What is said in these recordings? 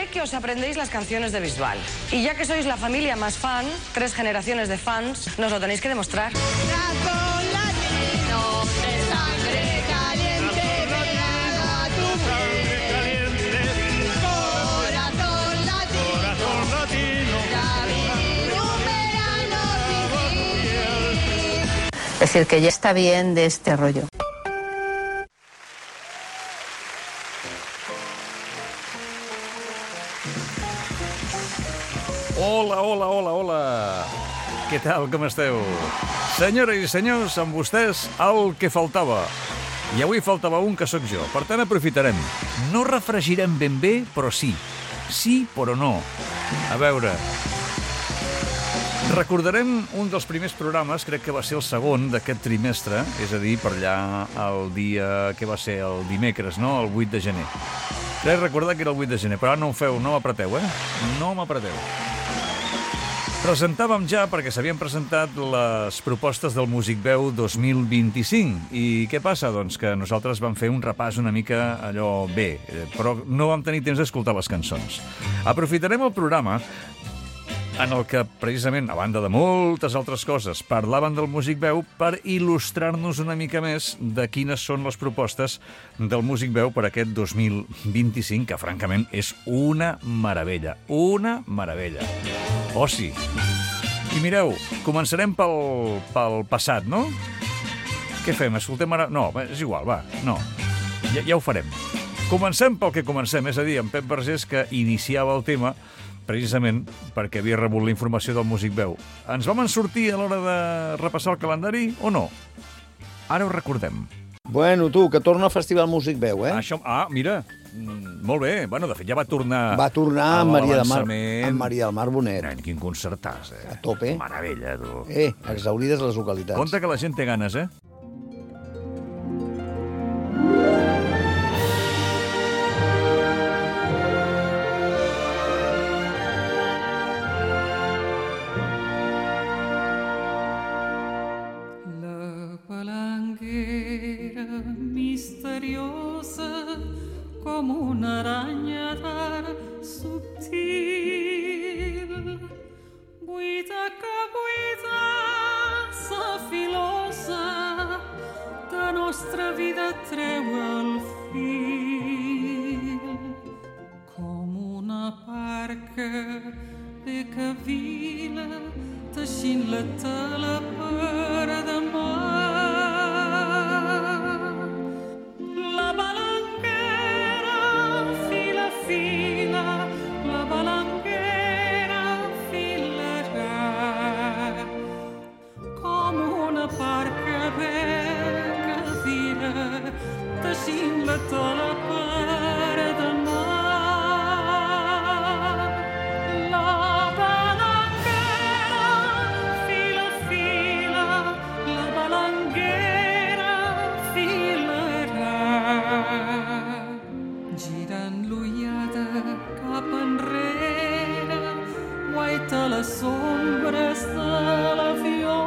sé que os aprendéis las canciones de Bisbal. Y ya que sois la familia más fan, 3 generaciones de fans, nos lo tenéis que demostrar. Es decir, que ya está bien de este rollo. Hola, hola, hola, hola. Què tal, com esteu? Senyores i senyors, amb vostès el que faltava. I avui faltava un que sóc jo. Per tant, aprofitarem. No refregirem ben bé, però sí. Sí, però no. A veure... Recordarem un dels primers programes, crec que va ser el segon d'aquest trimestre, és a dir, per allà el dia que va ser el dimecres, no? El 8 de gener. Crec recordar que era el 8 de gener, però ara no ho feu, no m'apreteu, No m'apreteu. Presentàvem ja, perquè s'havien presentat les propostes del Musicveu 2025. I què passa? Doncs que nosaltres vam fer un repàs una mica allò bé, però no vam tenir temps d'escoltar les cançons. Aprofitarem el programa en el que, precisament, a banda de moltes altres coses, parlaven del Musicveu per il·lustrar-nos una mica més de quines són les propostes del Musicveu per aquest 2025, que, francament, és una meravella. Una meravella. Oh, sí. I mireu, començarem pel passat, no? Què fem? Escoltem ara... No, és igual, va, no. Ja ho farem. Comencem pel que comencem, és a dir, en Pep Vergés, que iniciava el tema precisament perquè havia rebut la informació del Musicveu. Ens vam en sortir a l'hora de repassar el calendari o no? Ara ho recordem. Bueno, tu, que torna al Festival Musicveu, Això, mira, molt bé. Bueno, de fet, ja va tornar... Va tornar amb Maria del Mar, amb Maria del Mar Bonet. Nen, quin concertàs, A tope. Meravella, tu. Exaurides les localitats. Compte que la gent té ganes, Com una aranya d'ara subtil, buida que buida sa filosa, de nostra vida treu el fil. Com una barca bé que vila, teixint la tela per demà. Les ombres de l'avió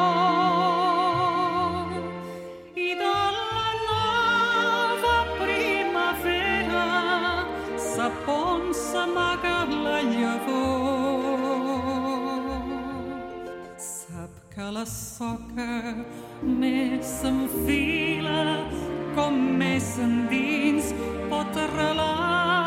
i de la nova primavera sap on s'amaga la llavor. Sap que la soca més s'enfila com més endins pot arrelar.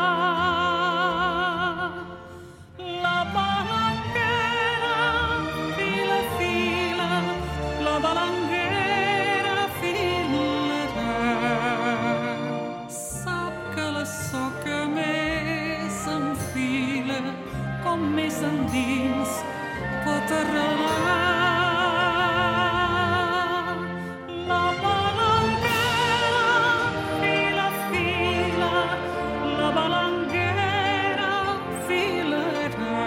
Més endins pot arrelar. La balanguera fila, la balanguera filarà.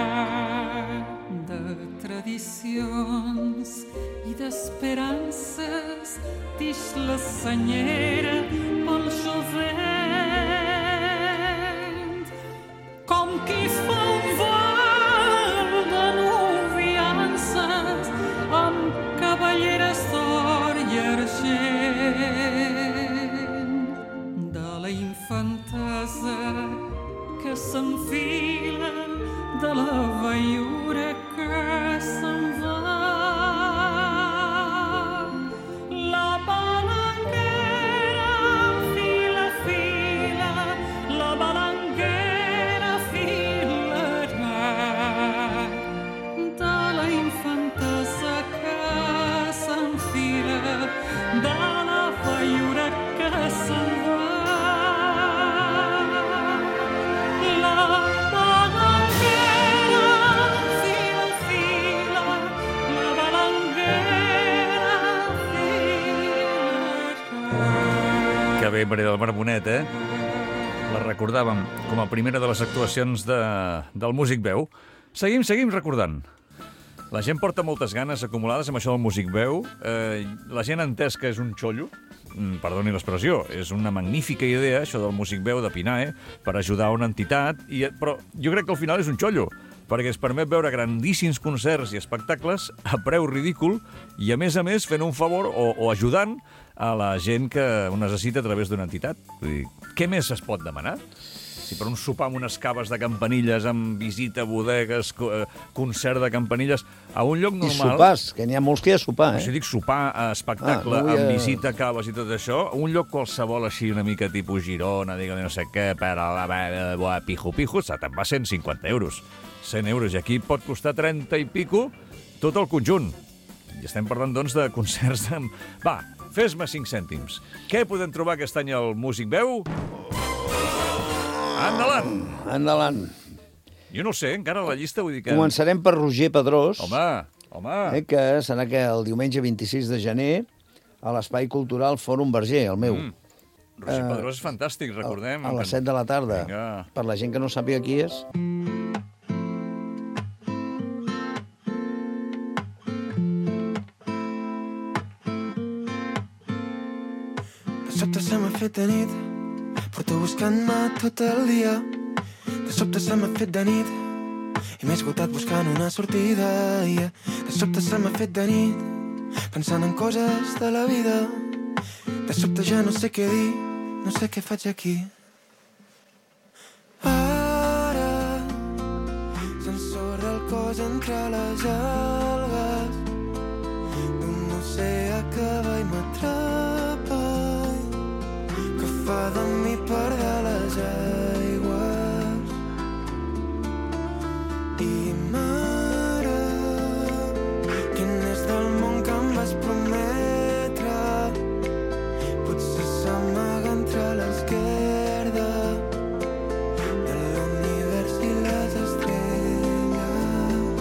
De tradicions i d'esperances dix la senyera pel jovent, com qui fa un vol de noviances amb cavalleres d'or i argent. De la infantesa que que s'enfila de la veiura que se'n va. La balanguera fila, fila, la balanguera filarà de la infantesa que s'enfila de la veiura que se'n va. Que bé, Maria del Mar Bonet, eh? La recordàvem com a primera de les actuacions del Músic Veu. Seguim recordant. La gent porta moltes ganes acumulades amb això del Músic Veu. La gent ha entès que és un xollo, perdoni l'expressió, és una magnífica idea, això del Músic Veu de Pinae, per ajudar una entitat, però jo crec que al final és un xollo, perquè es permet veure grandíssims concerts i espectacles a preu ridícul i, a més, fent un favor o ajudant a la gent que ho necessita a través d'una entitat. Vull dir, què més es pot demanar? Si per un sopar amb unes caves de Campanilles, amb visita a bodegues, concert de Campanilles, a un lloc normal... I sopars, que n'hi ha molts que hi ha sopar, Si dic sopar, espectacle, amb visita, caves i tot això, un lloc qualsevol així una mica tipus Girona, digue-li no sé què, per a la pijo, te'n va 150 euros. 100 euros, i aquí pot costar 30 i pico tot el conjunt. I estem parlant, doncs, de concerts amb... Va, fes-me 5 cèntims. Què podem trobar aquest any al Músic Veu? Endavant! Endavant. Jo no sé, encara la llista, vull dir que... Començarem per Roger Pedrós. Home. Que serà que el diumenge 26 de gener a l'Espai Cultural Fòrum Verger, el meu. Roger Pedrós és fantàstic, recordem. A les 7 de la tarda. Vinga. Per la gent que no sàpiga qui és... De sobte se m'ha fet de nit, porto buscant-me tot el dia. De sobte se m'ha fet de nit i m'he esgotat buscant una sortida. De sobte se m'ha fet de nit, pensant en coses de la vida. De sobte ja no sé què dir, no sé què faig aquí. Ara s'ensorra el cos entre les algues d'un oceà que va i m'atrapa, que fa de mi part de les aigües. I mare, quin és del món que em vas prometre? Potser s'amaga entre l'esquerda de l'univers i les estrelles.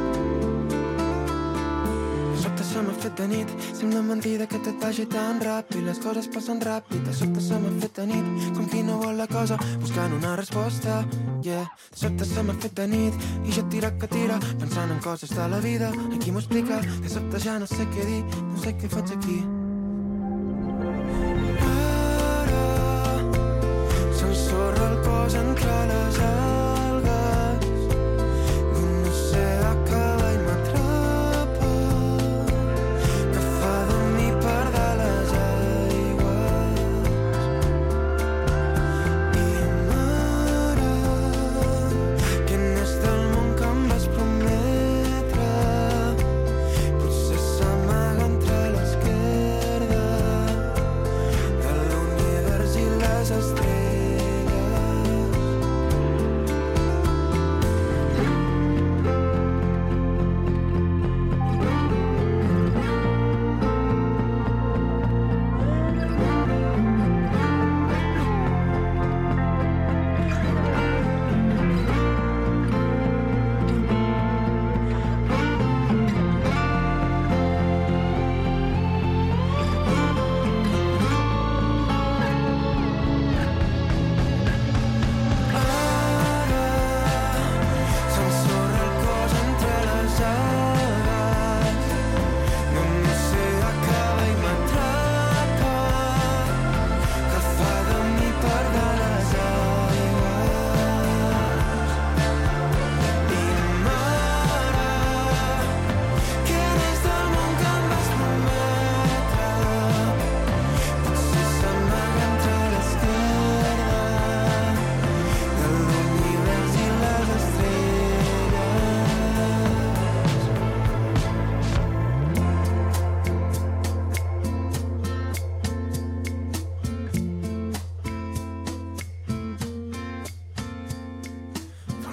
De sobte se m'ha fet de nit, sembla mentida que tot vagi tan ràpid, les coses passen ràpid. De sobte se m'ha fet de nit, com qui no vol la cosa, buscant una resposta. De sobte se m'ha fet de nit i jo tira que tira, pensant en coses de la vida. Aquí m'ho explica, de sobte ja no sé què dir, no sé què faig aquí. Ara s'ensorra el cos entre les algues d'un oceà que va i m'atrapa, que fa de mi part de les aigües. I mare, quin és del món que em vas prometre? Potser s'amaga entre l'esquerda de l'univers i les estrelles.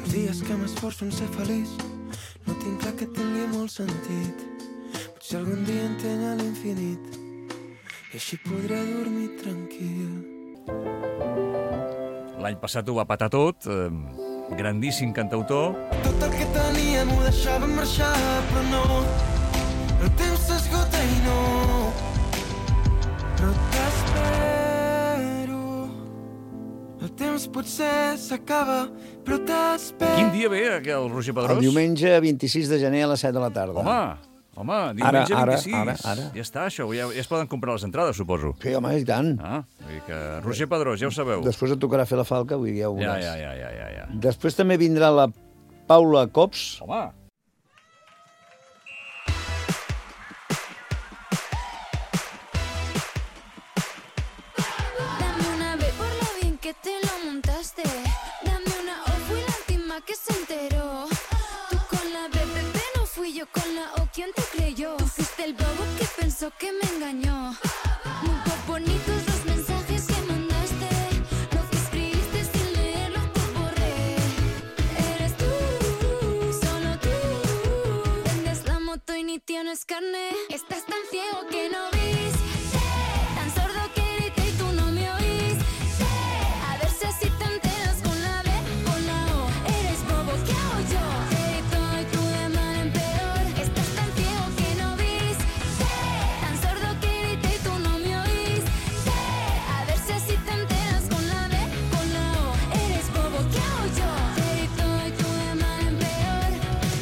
Els dies que m'esforço en ser feliç no tinc clar que tingui molt sentit. Potser algun dia entenc a l'infinit i així podré dormir tranquil. L'any passat ho va patar tot, grandíssim cantautor. Tot el que teníem ho deixàvem marxar, però no, el temps s'esgota i no, però t'espero. El temps potser s'acaba, però t'espero. Quin dia ve el Roger Pedrós? El diumenge 26 de gener a les 7 de la tarda. Home, diumenge Ara, 26. ara. Ja està, això, ja es poden comprar les entrades, suposo. Sí, home, i tant. Vull dir que Roger Pedrós, ja ho sabeu. Després et tocarà fer la falca, vull dir, ja ho veuràs. Ja. Després també vindrà la Paula Cops. Home, Dame una B por lo bien que te lo montaste. Dame una O, fui la última que se enteró. Tú con la BBB, no fui yo con la O, ¿quién te creyó? Tú fuiste el bobo que pensó que me engañó. Muy bonitos los mensajes que mandaste. Lo que escribiste sin leerlo te borré. Eres tú, solo tú. Vendes la moto y ni tienes carne. Estás tan ciego que no viste. Tan sordo que grité y tú no me oíste. A ver si así te enteras con la B, con la O. Eres bobo, ¿qué hago yo? Grito y tú de mal en peor. Estás tan ciego que no viste. Tan sordo que grité y tú no me oíste. A ver si así te enteras con la B, con la O. Eres bobo, ¿qué hago yo? Grito y tú de mal en peor.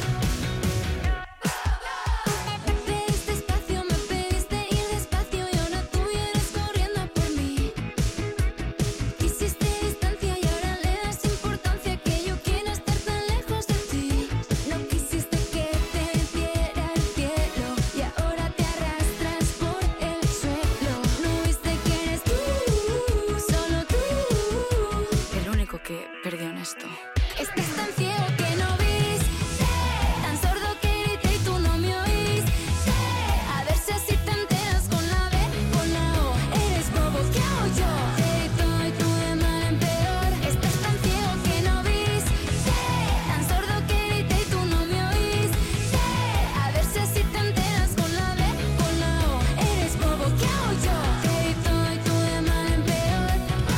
Pediste espacio, me pediste ir despacio y ahora tú vienes corriendo por mí. Quisiste distancia y ahora le das importancia que yo quiera estar tan lejos de ti. No quisiste que te diera el cielo y ahora te arrastras por el suelo. No viste que eres tú, solo tú, el único que perdió en esto. Estás tan ciego que no viste, tan sordo que grité y tú no me oíste. A ver si así te enteras con la B, con la O. Eres bobo, ¿qué hago yo? Grito y tú de mal en peor. Estás tan ciego que no viste, tan sordo que grité y tú no me oíste. A ver si así te enteras con la B, con la O. Eres bobo, ¿qué hago yo? Grito y tú de mal en peor.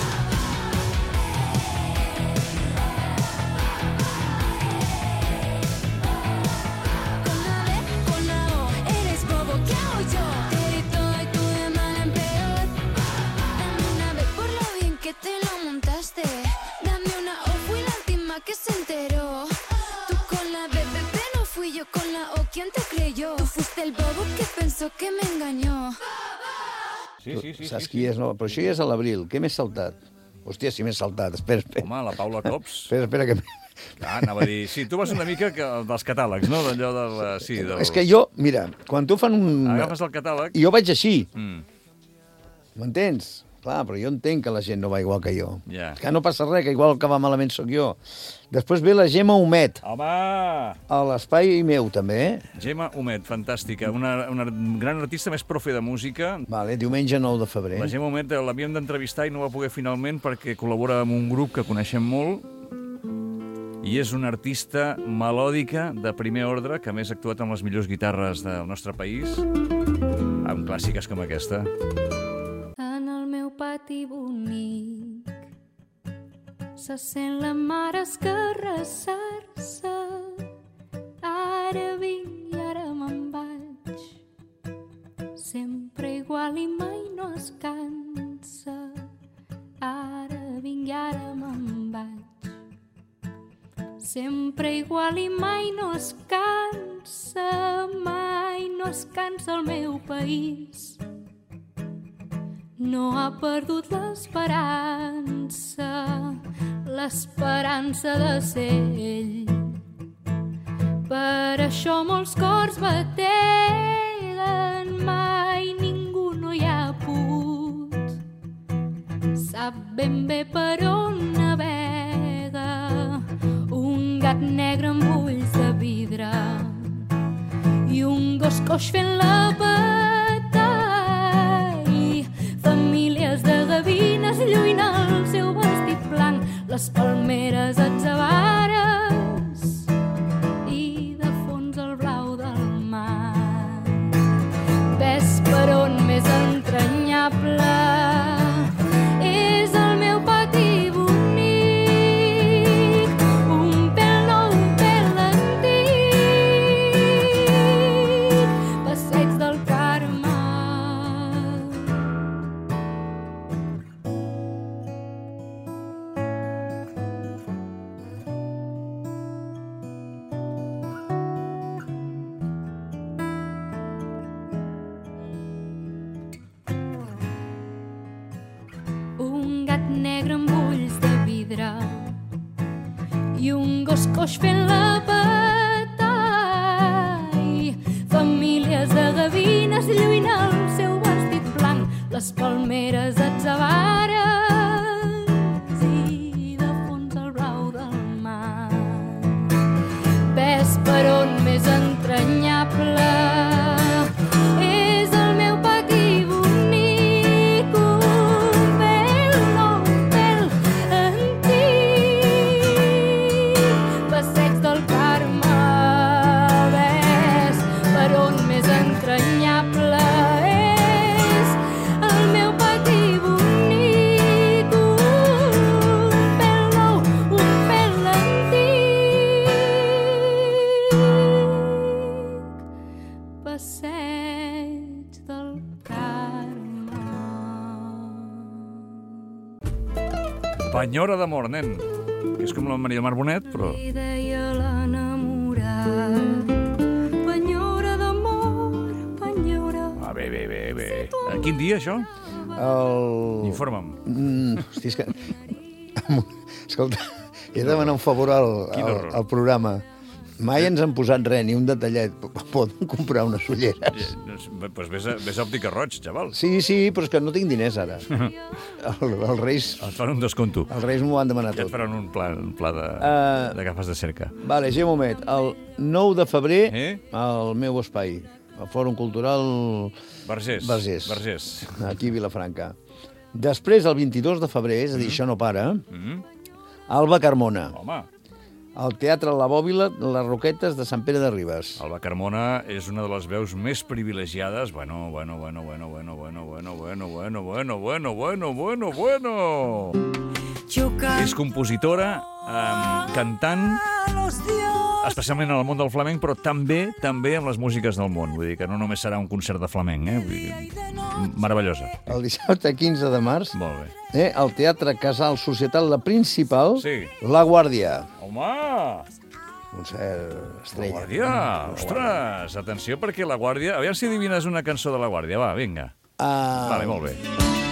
Con la B, con la O, eres bobo, ¿qué hago yo? Grito y tú de mal en peor. Dame una B por lo bien que te lo montaste. Dame una O, fui la última que se enteró. Tú con la BBB, no fui yo con la O, ¿quién te creyó? Tú fuiste el bobo que pensó que me engañó. sí. Saps qui és? No, però això ja és a l'abril. Què m'he saltat? Hòstia, si m'he saltat. Espera. Home, la Paula Cops. Espera, que... Anava a dir... Sí, tu vas una mica dels catàlegs, no? D'allò del... Sí, del... És que jo, mira, quan tu fan un... Agafes el catàleg... Jo vaig així. Mm. M'entens? Clar, però jo entenc que la gent no va igual que jo. Ja. Que no passa res, que igual que va malament sóc jo. Després ve la Gemma Humet, Home! a l'espai meu, també, Gemma Humet, fantàstica. Una gran artista, més profe de música. Vale, diumenge 9 de febrer. La Gemma Humet l'havíem d'entrevistar i no va poder finalment perquè col·labora amb un grup que coneixem molt i és una artista melòdica de primer ordre que a més ha actuat amb les millors guitarres del nostre país amb clàssiques com aquesta. En el meu pati bonic se sent la mare escarrassar-se. Ara vinc i ara me'n vaig, sempre igual i mai no es cansa. Ara vinc i ara me'n vaig, sempre igual i mai no es cansa. Mai no es cansa el meu país, no ha perdut l'esperança de ser ell. Per això molts cors bateguen, mai ningú no hi ha pogut. Sap ben bé per on navega un gat negre amb ulls de vidre i un gos coix fent la peta i famílies de gavines lluint el seu vestit blanc. Les palmeres atzavaren i un gos coix fent la batall. Famílies de gavines lluint el seu vestit blanc, les palmeres atzabares i de fons el blau del mar. Ves per on més entranyable és el meu pati bonic, un pèl nou, un pèl antic. Passeig del Carme, ves per on més entranyable és el meu pati bonic, un pèl nou, un pèl antic. Passeig del Carme. Penyora d'amor, nen. És com la Maria Mar Bonet, però... I deia l'enamorat, penyora d'amor, penyora... Ah, bé. A quin dia, això? Informa'm. Hosti, és que... Escolta, he de demanar un favor al programa. Mai ens han posat res, ni un detallet. Poden comprar unes ulleres? Doncs vés a Òptica Roig, xaval. Sí, però és que no tinc diners, ara. Els Reis... Et fan un descompto. Els Reis m'ho van demanar Ja et tot. faran un pla de gafes de cerca. Vale, ja un moment. El 9 de febrer, al meu espai, al Fòrum Cultural Vergés. aquí a Vilafranca. Després, el 22 de febrer, és a dir, això no para, Alba Carmona. Home, Al Teatre La Bòbila, les Roquetes de Sant Pere de Ribes. Alba Carmona és una de les veus més privilegiades. Bueno. És compositora, cantant, especialment en el món del flamenc, però també amb les músiques del món. Vull dir que no només serà un concert de flamenc, Vull dir, meravellosa. El dissabte 15 de març, Molt bé. al Teatre Casal Societat La Principal, Sí. La Guàrdia. Home! Concert La estrella. Guàrdia! Ostres! Atenció, perquè La Guàrdia... Aviam si adivines una cançó de La Guàrdia. Va, vinga. Vale, molt bé.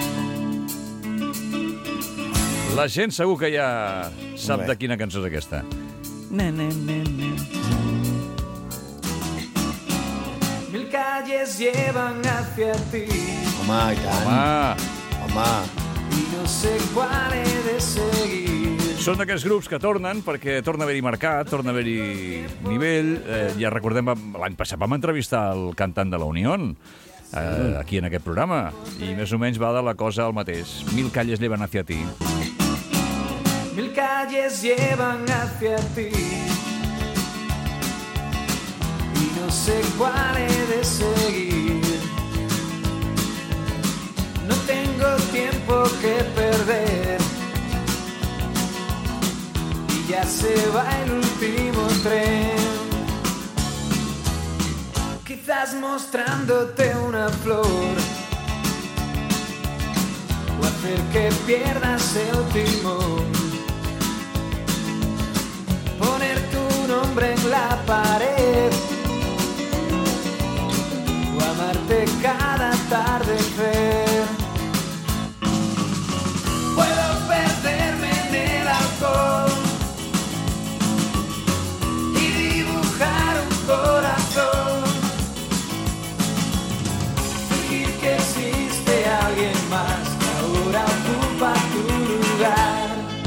La gent segur que ja sap Molt bé. de quina cançó és aquesta. Mil calles llevan hacia ti Home, i tant. Home. y no sé cuál he de seguir. Són d'aquests grups que tornen perquè torna a haver-hi mercat, torna a haver-hi nivell. Ja recordem, l'any passat vam entrevistar el cantant de la Unión, aquí en aquest programa, i més o menys va de la cosa al mateix. Mil calles llevan hacia ti. Mil calles llevan hacia ti y no sé cuál he de seguir. No tengo tiempo que perder y ya se va el último tren. Quizás mostrándote una flor o hacer que pierdas el timón. Poner tu nombre en la pared o amarte cada atardecer. Puedo perderme en el alcohol y dibujar un corazón, fingir que existe alguien más que ahora ocupa tu lugar.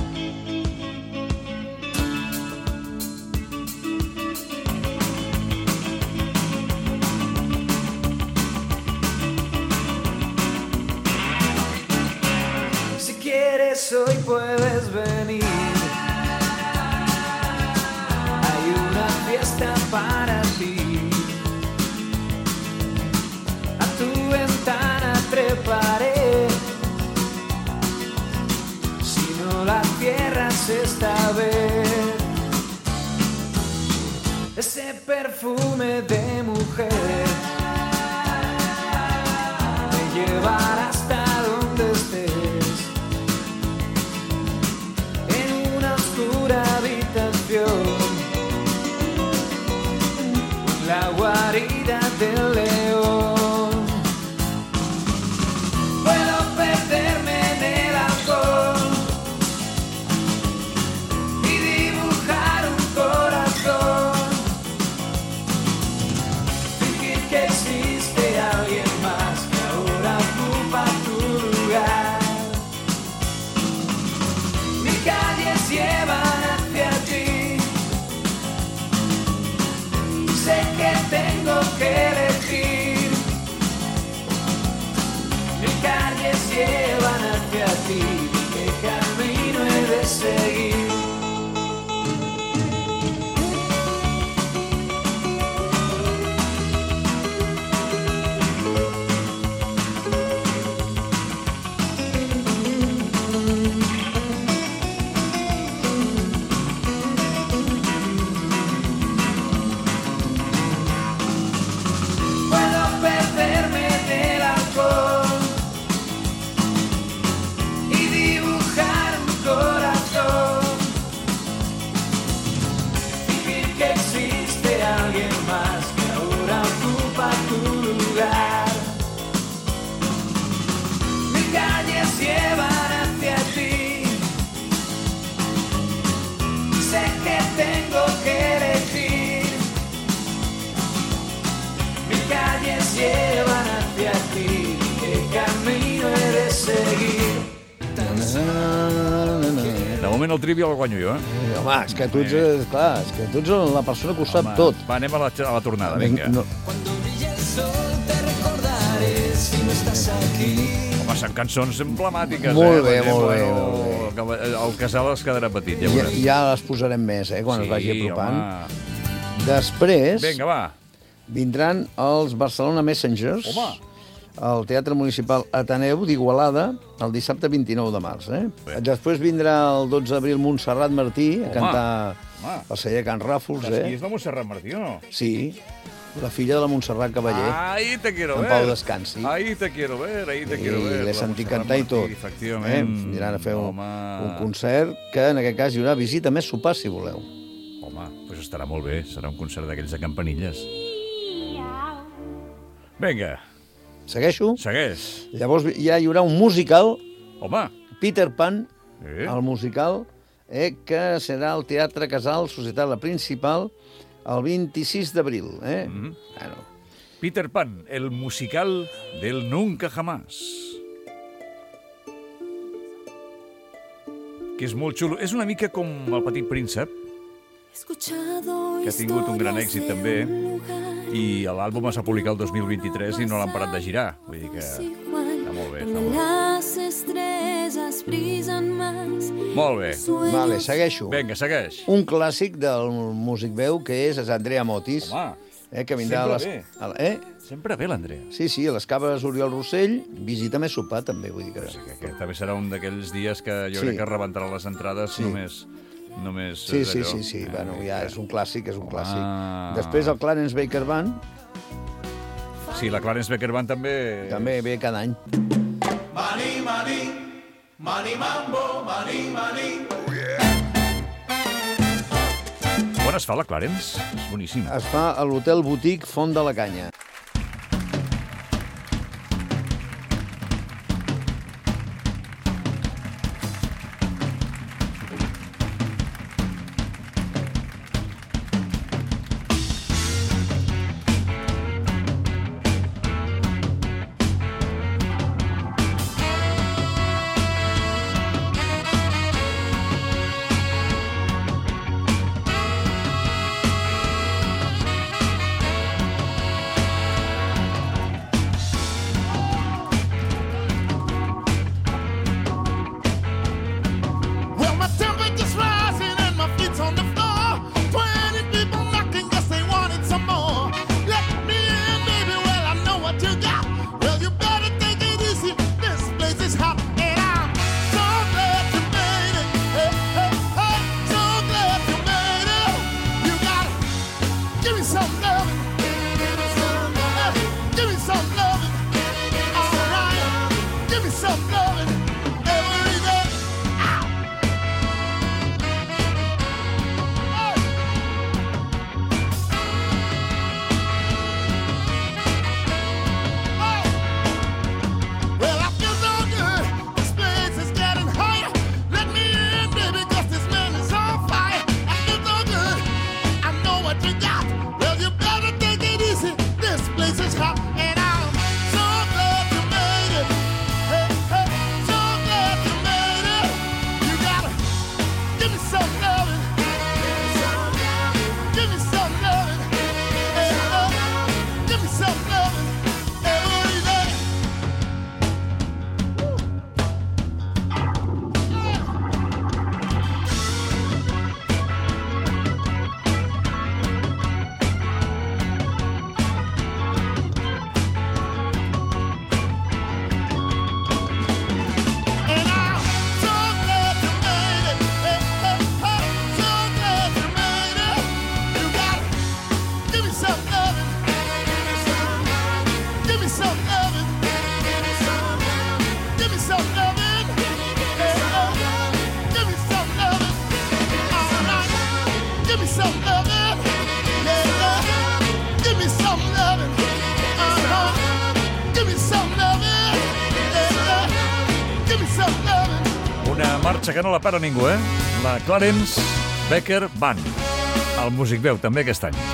Hoy puedes venir. Hay una fiesta para ti. A tu ventana treparé. Si no la cierras esta vez, ese perfume de mujer me llevará hasta donde estés. La guarida del león. Puedo perderme en el alcohol y dibujar De moment el Trivial el guanyo jo, Home, és que tu ets, clar, és que tu ets la persona que ho sap tot. Va, anem a la tornada, vinga. No. Home, són cançons emblemàtiques, Molt bé, Per exemple, molt bé. El casal es quedarà petit, ja Ja, veuràs. ja les posarem més, quan es vagi apropant. Home. Després Vinga, va. vindran els Barcelona Messengers Home. al Teatre Municipal Ateneu d'Igualada el dissabte 29 de març. Bé. Després vindrà el 12 d'abril Montserrat Martí a cantar al celler Can Ràfols. Saps qui és la Montserrat Martí o no? Sí, la filla de la Montserrat Cavaller. Ahí te quiero En ver. pau descansi. Ahí te quiero ver, ahí te quiero ver. L'he La sentit Montserrat cantar i tot. Martí, efectivament. Aniran a fer un Home. concert que en aquest cas hi haurà visita més sopar, si voleu. Home, doncs estarà molt bé. Serà un concert d'aquells de campanilles. Vinga, Segueixo? segueix. Llavors ja hi haurà un musical, Home. Peter Pan, El musical, que serà al Teatre Casal, Societat La Principal, el 26 d'abril. Bueno, Peter Pan, el musical del Nunca Jamás. Que és molt xulo. És una mica com el Petit Príncep, que ha tingut un gran èxit també, i l'àlbum es va publicar el 2023 i no l'han parat de girar. Vull dir que està molt bé, està molt bé. Las estrellas brillan más. Molt bé. Vale, segueixo. Vinga, segueix. Un clàssic del músic veu, que és Andrea Motis, Home, que vindrà sempre sempre ve l'Andrea. Sí, a les Caves Oriol Rossell, visita més sopar, també, vull dir que... Que també serà un d'aquells dies que jo crec que rebentarà les entrades només Sí. d'allò. Bueno, ja és un clàssic, Després el Clarence Baker Band Sí, la Clarence Baker Band també... també ve cada any. On es fa la Clarence? És boníssima. Es fa a l'Hotel Boutique Font de la Canya. marxa que no la para ningú, La Clarence Baker Band. El músic veu també aquest any.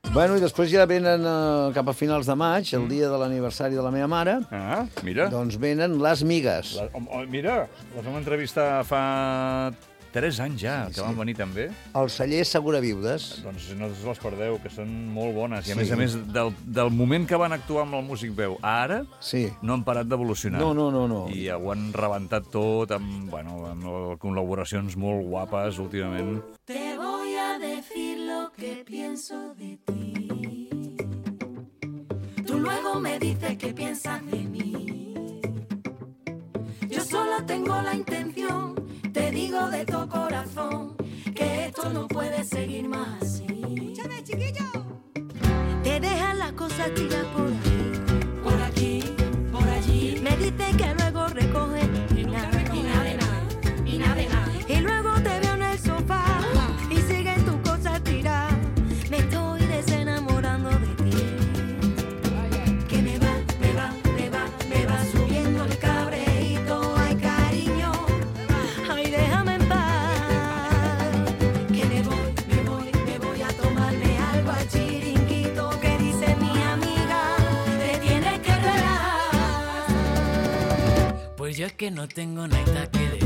Bueno, i després ja venen cap a finals de maig, el dia de l'aniversari de la meva mare. Ah, mira. Doncs venen les migues. Mira, les vam entrevistar fa 3 anys ja, que van venir també. El celler Segura Viudes. Doncs no us les perdeu, que són molt bones. I a més, del moment que van actuar amb el Músic Veu a ara, no han parat d'evolucionar. No. I ho han rebentat tot amb col·laboracions molt guapes últimament. Te voy a decir lo que pienso de ti. Tú luego me dices qué piensas de mí. Yo solo tengo la intención, te digo de todo corazón, que esto no puede seguir más así. Escúchame, chiquillo. Te dejan las cosas tiras por aquí, por allí. Me dices que luego recoges y nada de nada. Y luego te veo en el sofá y siguen tus cosas tiradas. Me estoy desenamorando de ti. Que me va subiendo el cabreíto. Ay, cariño, ay, déjame en paz. Que me voy a tomarme algo al chiringuito. Que dice mi amiga, te tienes que relajar. Pues yo es que no tengo nada que decir.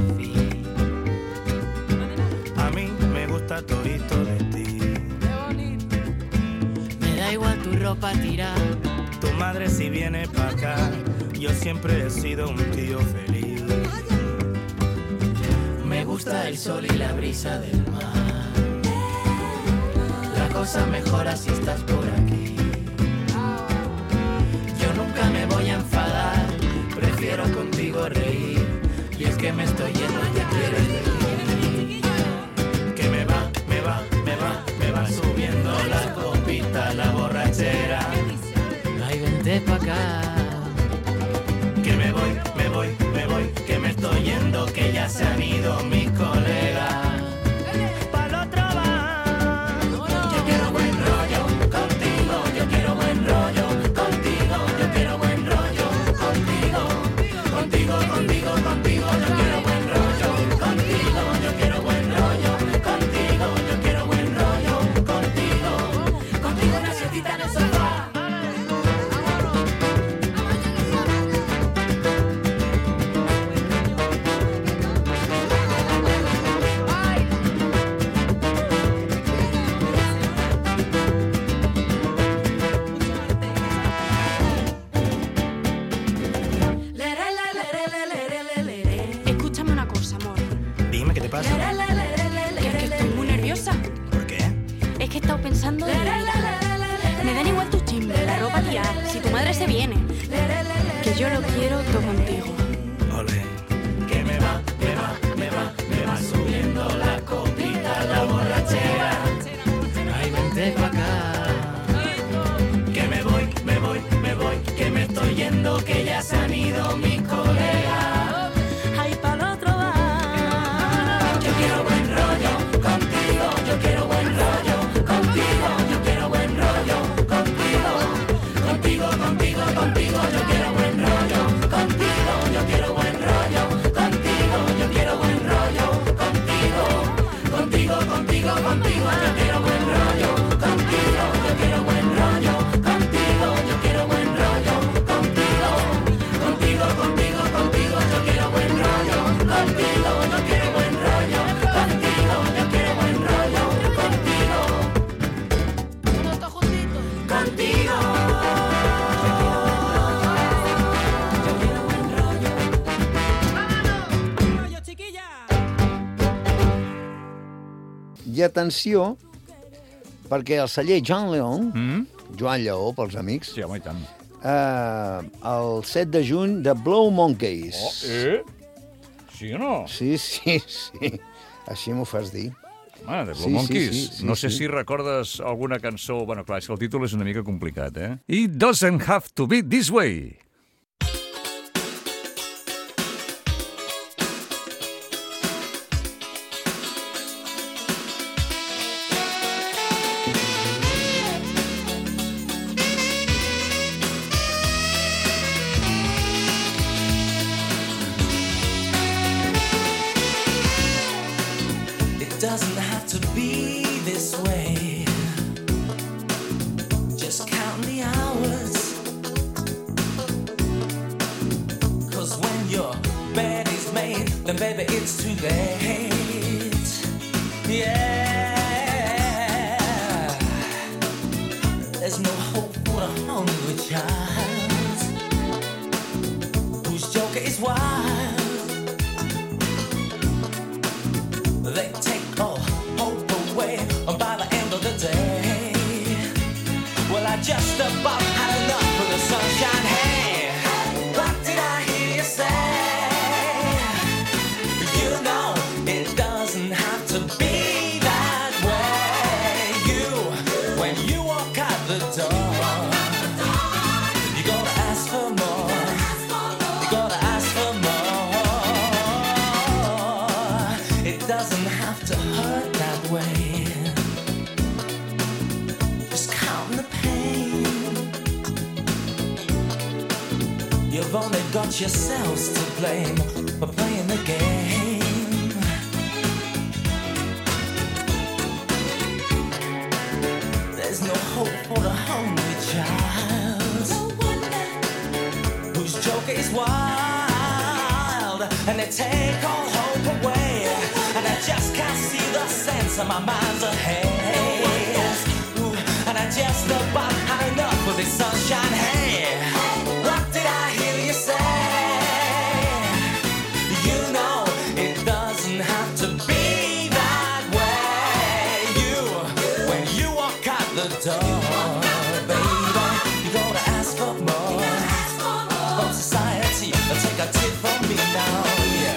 A mí me gusta todito de ti. Me da igual tu ropa tirada. Tu madre si viene pa' acá, yo siempre he sido un tío feliz. Me gusta el sol y la brisa del mar. La cosa mejora si estás por aquí. Yo nunca me voy a enfadar, prefiero contigo reír. Y es que me estoy yendo, ya quieres venir. Que me va subiendo la copita, la borrachera. Ay, vente pa' acá. Que me voy, que me estoy yendo, que ya se han ido mis colegas. Pa'l otro va. Yo quiero buen rollo contigo, yo quiero buen rollo contigo, yo quiero buen rollo contigo, contigo, yo quiero buen rollo contigo, yo quiero buen rollo contigo, yo quiero buen rollo contigo, una siestita en el sofá. Escúchame una cosa, amor. Dime, ¿qué te pasa? Que es que estoy muy nerviosa. ¿Por qué? Es que he estado pensando en... Me dan igual tus chismes, la ropa tirada, si tu madre se viene. Que yo lo quiero todo contigo. Ole. Que me va subiendo la copita, la borrachera. Ay, vente pa' acá. Que me voy, que me estoy yendo, que ya se han ido mis colegas. Ay, pa'l otro va. Yo quiero buen rollo contigo, yo quiero buen rollo contigo, yo quiero buen rollo contigo, contigo, yo quiero buen rollo contigo, yo quiero buen rollo contigo, yo quiero buen rollo contigo, contigo, yo quiero buen rollo contigo, yo quiero buen rollo contigo, yo quiero buen rollo contigo, contigo, yo quiero buen rollo contigo, yo quiero buen rollo contigo, yo quiero buen rollo contigo, contigo. I atenció, perquè el celler Joan León, Joan Lleó pels amics, Sí, home, i tant. el 7 de juny de Blow Monkeys. Sí o no? Sí. Així m'ho fas dir. Home, de Blue Sí, Monkeys. sí, No sé sí. si recordes alguna cançó... Bueno, clar, és que el títol és una mica complicat, eh? It doesn't have to be this way. It doesn't have to be this way. then baby it's too late. Yeah, there's no hope for a hungry child whose joker is wild. They take all hope away, and by the end of the day, well, I just about had enough of the sunshine. Hey, what did I hear you say? You know it doesn't have to be that way. When you walk out the door, you gotta ask for more. You gotta ask for more. It doesn't have to hurt that way. Just count the pain. You've only got yourselves to blame for playing the game. There's no hope for the hungry child whose joke is wild, and they take all hope away, and I just can't see the sense of my mind's ahead. Ooh, and I just about had enough of this sunshine. Hey, what did I hear you say? You know it doesn't have to be that way. When you walk out the door, baby, you gotta ask for more from society. Take a tip from me now, yeah.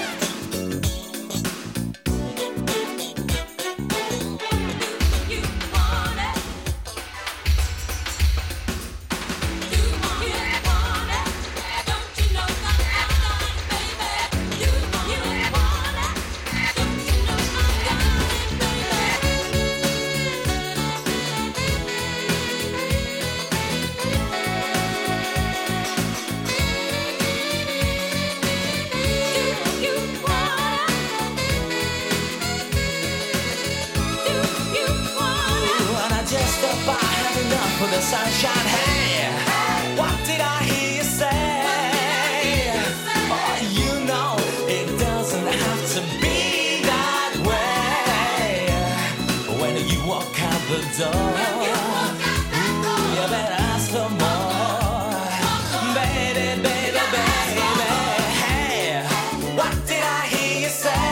For the sunshine, hey, what did I hear you say? Oh, you know it doesn't have to be that way. When you walk out the door, ooh, you better ask for more, baby, baby, baby. Hey, what did I hear you say?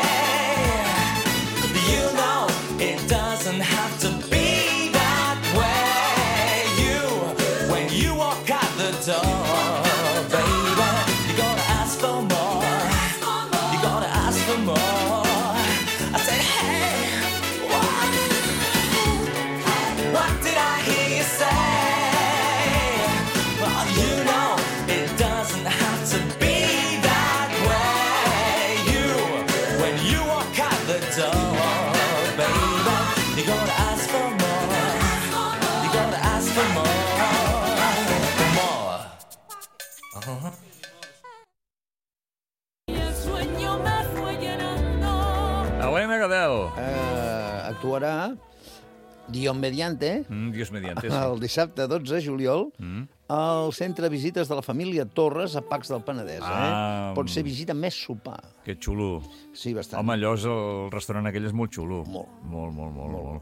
You know it doesn't have to be. Door, baby, you gotta ask for more. You gotta ask for more. I said, hey, what did I hear you say? Well, you know it doesn't have to be that way. When you walk out the door, baby, you gotta ask for more. You gotta ask for more. Elena Gadel. Actuarà Dios mediante, Dios mediante, sí. El dissabte 12 de juliol al centre de visites de la família Torres a Pacs del Penedès. Pot ser visita més sopar. Que xulo. Sí, bastant. Home, allò és el restaurant aquell és molt xulo. Molt. Molt.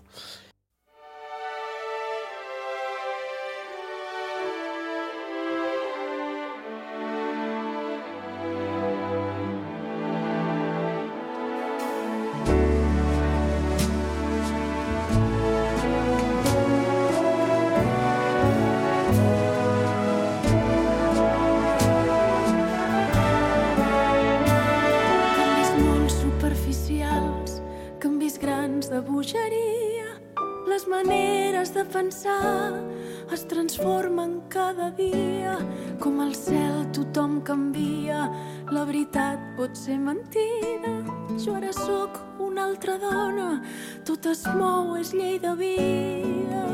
De bogeria, les maneres de pensar es transformen cada dia. Com el cel tothom canvia, la veritat pot ser mentida. Jo ara sóc una altra dona, tot es mou, és llei de vida.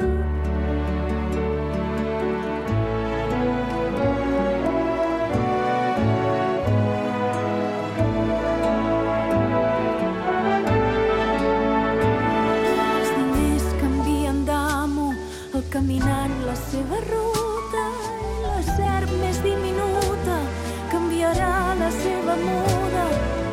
Caminant la seva ruta, la serp més diminuta canviarà la seva muda.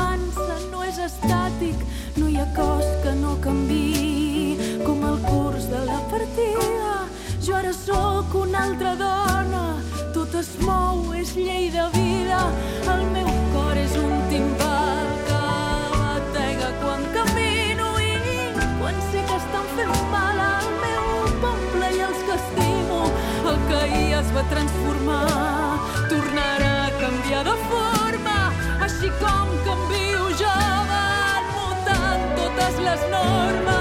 avança, no és estàtic, no hi ha cos que no canviï, com el curs de la partida. Jo ara sóc una altra dona, tot es mou, és llei de vida. El meu cor és un timbal que batega quan camino i quan sé que estan fent mal al meu poble i els que estimo. El que ahir es va transformar tornarà a canviar de forma, així com canvio jo, van mutant totes les normes.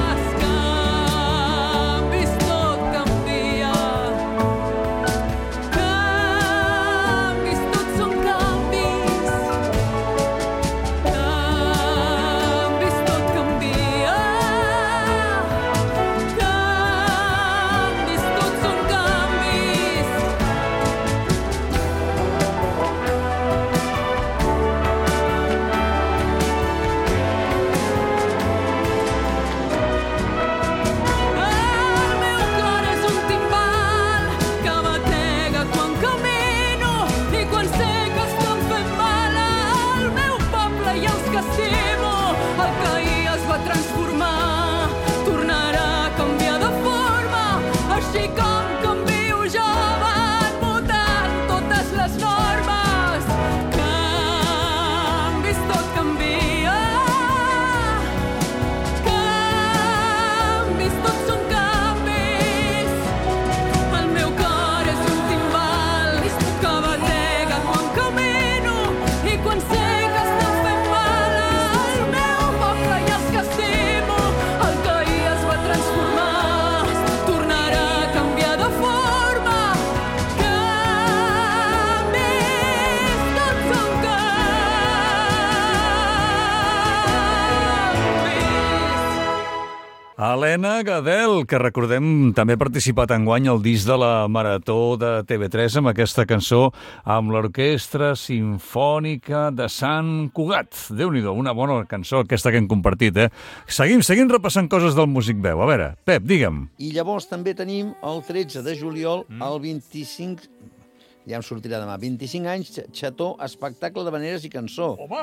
Helena Gadel, que recordem també ha participat enguany al disc de la Marató de TV3 amb aquesta cançó amb l'Orquestra Simfònica de Sant Cugat. Déu-n'hi-do, una bona cançó aquesta que hem compartit, eh? Seguim repassant coses del Músic Veu. A veure, Pep, digue'm. I llavors també tenim el 13 de juliol, el 25... Ja em sortirà demà. 25 anys, Xató, espectacle d'havaneres i cançó. Home!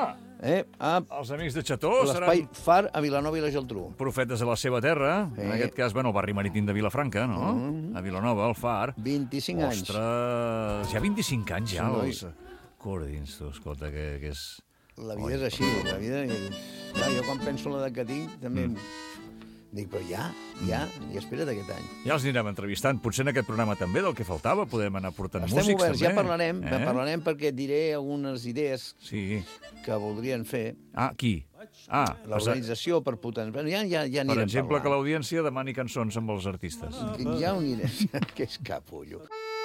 Els amics de Xató seran... L'espai Far a Vilanova i la Geltrú. Profetes de la seva terra. En aquest cas, el barri marítim de Vilafranca, no? A Vilanova, al Far. 25 anys. Ostres, ja 25 anys, ja. Cordins, tu, escolta, que és... La vida és així, la vida... Clar, jo quan penso la que tinc, també... Dic, però i espera't aquest any. Ja els anirem entrevistant. Potser en aquest programa també del que faltava podem anar portant músics. Estem oberts, ja parlarem perquè diré algunes idees que voldrien fer. Qui? L'organització per potenciar. Ja anirem parlant. Per exemple, que l'audiència demani cançons amb els artistes. Ja ho anirem, que és capullo.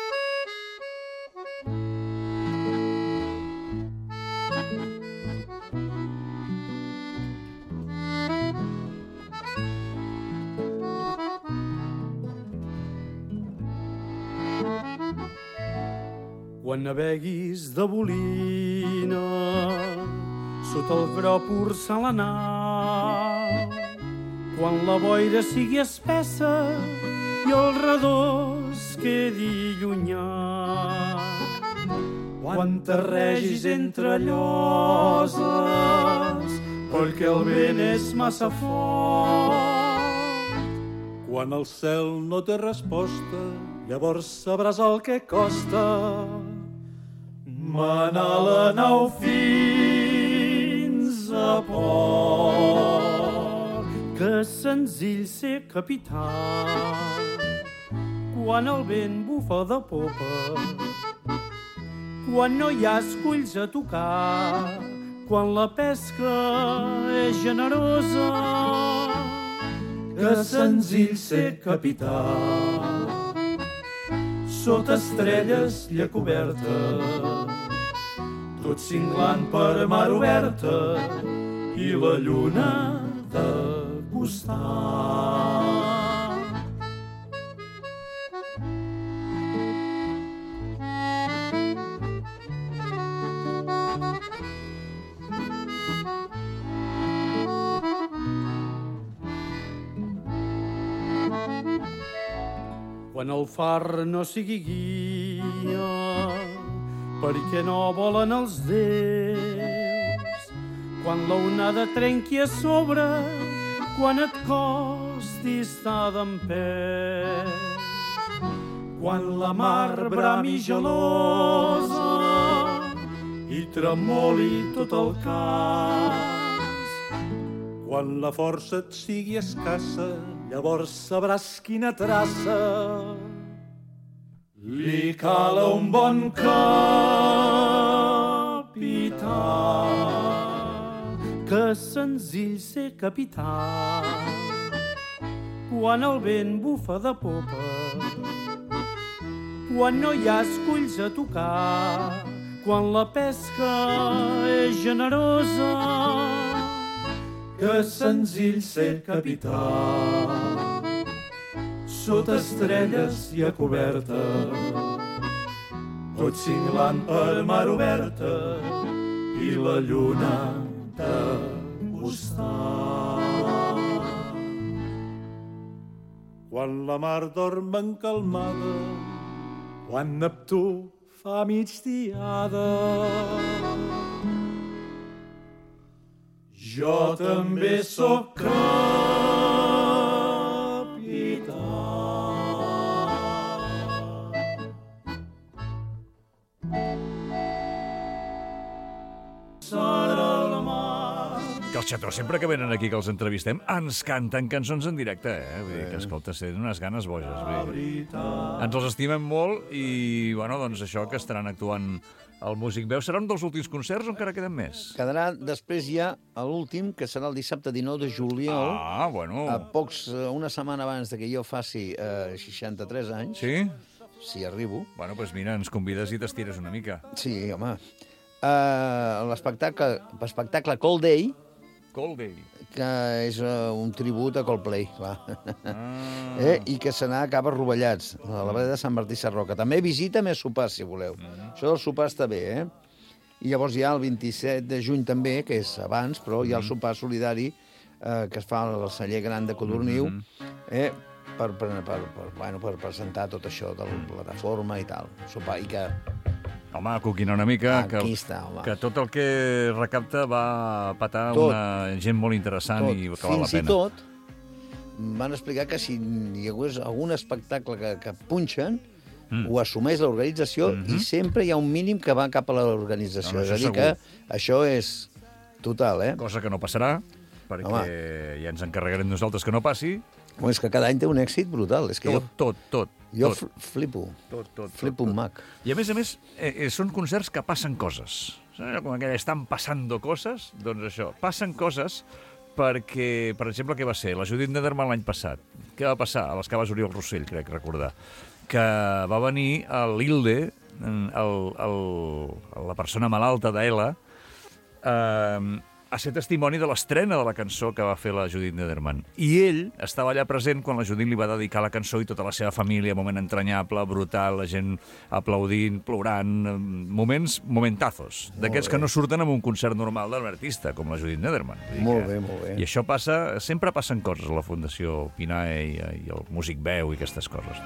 Quan naveguis de bolina sota el gro porcelanat, quan la boira sigui espessa i el redós quedi llunyà, quan terregis entre lloses perquè el vent és massa fort, quan el cel no té resposta, llavors sabràs el que costa manar la nau fins a port. Que senzill ser capità quan el vent bufa de popa, quan no hi ha esculls a tocar, quan la pesca és generosa. Que senzill ser capità sota estrelles llacoberta, tot cinglant per mar oberta i la lluna de costat. Quan el far no sigui guia, perquè no volen els déus, quan l'onada trenqui a sobre, quan et costi estar d'empès. Quan la mar brami gelosa i tremoli tot el cas. Quan la força et sigui escassa, llavors sabràs quina traça li cal a un bon capità. Que senzill ser capità quan el vent bufa de popa, quan no hi ha esculls a tocar, quan la pesca és generosa. Que senzill ser capità sota estrelles i a coberta, tot cinglant per mar oberta i la lluna de costat. Quan la mar dorm encalmada, quan Neptú fa migdiada, jo també sóc capità. Serà el mar. Que els xatrós, sempre que venen aquí que els entrevistem, ens canten cançons en directe, eh? Vull dir que, escolta, tenen unes ganes boges. Ens els estimem molt i, bueno, doncs això que estaran actuant al Músic Veu. Serà un dels últims concerts o encara queden més? Quedarà després ja l'últim, que serà el dissabte 19 de juliol. Ah, bueno. Una setmana abans de que jo faci 63 anys. Sí? Si arribo. Bueno, doncs mira, ens convides i t'estires una mica. Sí, home. L'espectacle Cold Day, que és un tribut a Coldplay, clar. I que se n'acaba a Rovellats, a la Breda de Sant Martí Sarroca. També visita més sopars, si voleu. Això del sopar està bé, eh? I llavors hi ha el 27 de juny també, que és abans, però hi ha el sopar solidari que es fa al celler gran de Codorniu, per presentar tot això de la plataforma i tal. Sopar, i que... Home, coquinar una mica, aquí està, home. Que tot el que recapta va patar una gent molt interessant i que val la pena. Fins i tot van explicar que si hi hagués algun espectacle que punxen, ho assumeix l'organització i sempre hi ha un mínim que va cap a l'organització. És a dir, que això és total, eh? Cosa que no passarà, perquè ja ens encarregarem nosaltres que no passi. És que cada any té un èxit brutal. Tot. Jo flipo. Flipo un mac. I a més, són concerts que passen coses. Com aquella, estan passando coses, doncs això. Passen coses perquè, per exemple, què va ser? La Judit Nederman l'any passat. Què va passar? A les Caves Oriol Rossell, crec recordar. Que va venir a l'Ilde, la persona malalta d'Ela, a ser testimoni de l'estrena de la cançó que va fer la Judit Nederman. I ell estava allà present quan la Judit li va dedicar la cançó i tota la seva família, moment entranyable, brutal, la gent aplaudint, plorant, momentazos, d'aquests que no surten en un concert normal d'un artista, com la Judit Nederman. Molt bé. I això passa, sempre passen coses a la Fundació Pinae i el Músic Veu i aquestes coses.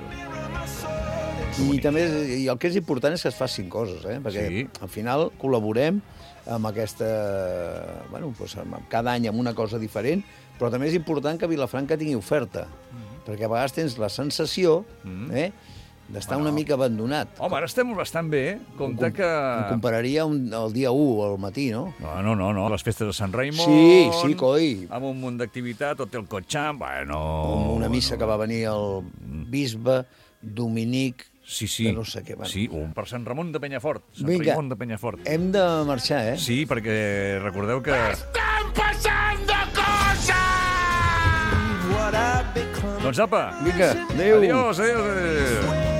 I també el que és important és que es facin coses, perquè al final col·laborem amb aquesta... cada any amb una cosa diferent, però també és important que Vilafranca tingui oferta, perquè a vegades tens la sensació d'estar una mica abandonat. Home, ara estem bastant bé, compte que... Em compararia el dia 1 al matí, no? No, les festes de Sant Raimon... Sí, coi. Amb un munt d'activitat, tot el cotxam, bueno... Amb una missa que va venir el bisbe Dominic... Sí. No sé què, sí, un per Sant Ramon de Penyafort. Vinga, Raimon de Penyafort. Hem de marxar, eh? Sí, perquè recordeu que... ¡Están pasando cosas! Doncs apa! Vinga, adéu! Adiós.